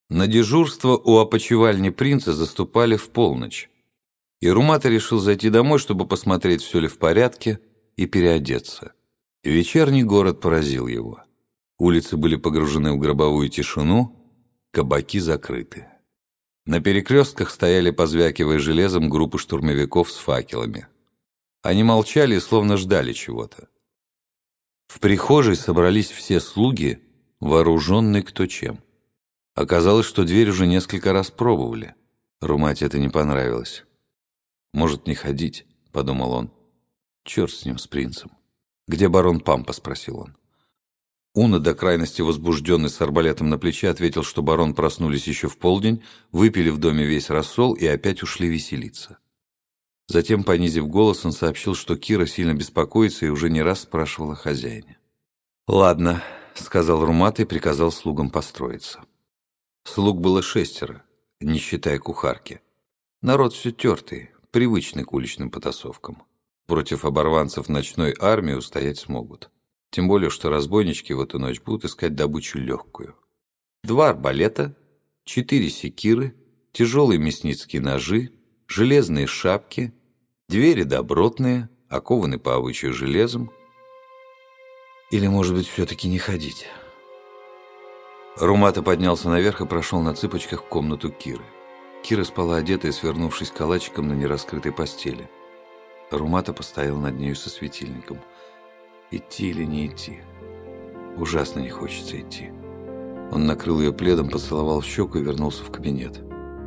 На дежурство у опочивальни принца заступали в полночь, и Румата решил зайти домой, чтобы посмотреть, все ли в порядке, и переодеться. Вечерний город поразил его. Улицы были погружены в гробовую тишину, кабаки закрыты. На перекрестках стояли, позвякивая железом, группы штурмовиков с факелами. Они молчали и словно ждали чего-то. В прихожей собрались все слуги, вооруженные кто чем. Оказалось, что дверь уже несколько раз пробовали. Румате это не понравилось. «Может, не ходить?» — подумал он. «Черт с ним, с принцем». «Где барон Пампа?» — спросил он. Уна, до крайности возбужденный с арбалетом на плече, ответил, что барон проснулись еще в полдень, выпили в доме весь рассол и опять ушли веселиться. Затем, понизив голос, он сообщил, что Кира сильно беспокоится и уже не раз спрашивала о хозяине. «Ладно», — сказал Румата и приказал слугам построиться. Слуг было 6, не считая кухарки. Народ все тертый, привычный к уличным потасовкам. Против оборванцев ночной армии устоять смогут. Тем более, что разбойнички в эту ночь будут искать добычу легкую. 2 арбалета, 4 секиры, тяжелые мясницкие ножи, железные шапки, двери добротные, окованы по обычаю железом. Или, может быть, все-таки не ходить? Румата поднялся наверх и прошел на цыпочках в комнату Киры. Кира спала одетая, свернувшись калачиком на нераскрытой постели. Румата постоял над нею со светильником. Идти или не идти? Ужасно не хочется идти. Он накрыл ее пледом, поцеловал в щеку и вернулся в кабинет.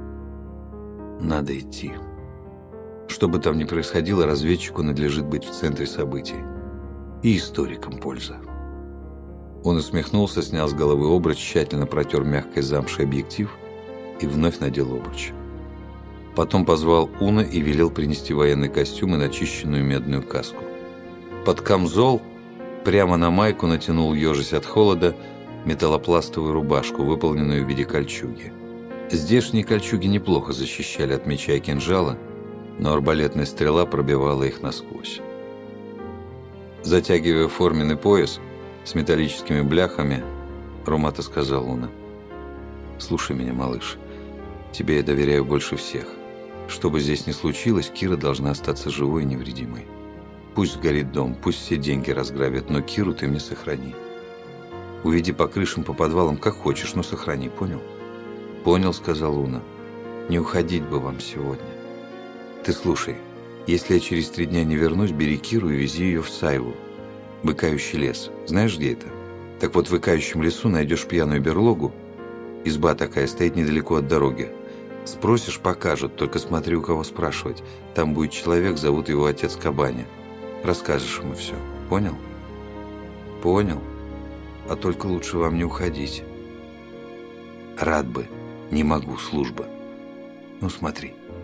Надо идти. Что бы там ни происходило, разведчику надлежит быть в центре событий. И историкам польза. Он усмехнулся, снял с головы обруч, тщательно протер мягкой замшей объектив и вновь надел обруч. Потом позвал Уна и велел принести военный костюм и начищенную медную каску. Под камзол прямо на майку натянул, ежась от холода, металлопластовую рубашку, выполненную в виде кольчуги. Здешние кольчуги неплохо защищали от меча и кинжала, но арбалетная стрела пробивала их насквозь. Затягивая форменный пояс с металлическими бляхами, Румата сказал Уна: «Слушай меня, малыш, тебе я доверяю больше всех. Что бы здесь ни случилось, Кира должна остаться живой и невредимой. Пусть сгорит дом, пусть все деньги разграбят, но Киру ты мне сохрани. Уведи по крышам, по подвалам, как хочешь, но сохрани, понял?» «Понял», — сказал Уна. «Не уходить бы вам сегодня. Ты слушай, если я через 3 дня не вернусь, бери Киру и вези ее в Сайву, Выкающий лес. Знаешь, где это? Так вот, в Выкающем лесу найдешь пьяную берлогу. Изба такая, стоит недалеко от дороги. Спросишь, покажут, только смотри, у кого спрашивать. Там будет человек, зовут его отец Кабаня. Расскажешь ему все. Понял?» «Понял. А только лучше вам не уходить». «Рад бы. Не могу, служба. Ну, смотри».